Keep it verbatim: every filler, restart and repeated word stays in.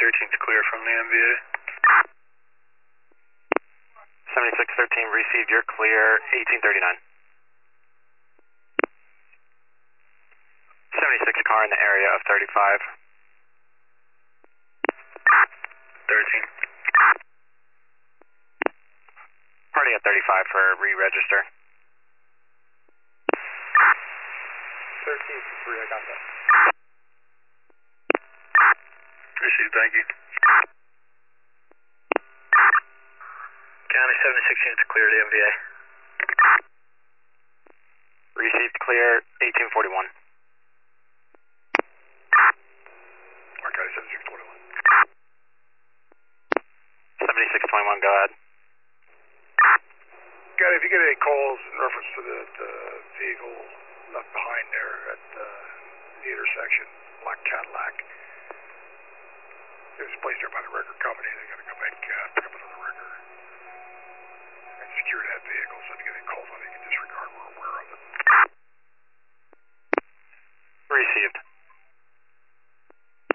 thirteen is clear from the M V A. seventy-six thirteen received, you're clear, eighteen thirty-nine. seventy-six car in the area of thirty-five. thirteen. Party at thirty-five for re-register. thirteen three, I got that. Received, thank you. County seventy-six units clear to M V A. Received, clear, eighteen forty-one. County seventy-six twenty-one. seventy-six twenty-one, go ahead. County, if you get any calls in reference to the, the vehicle left behind there at uh, the intersection, black Cadillac, it was placed there by the record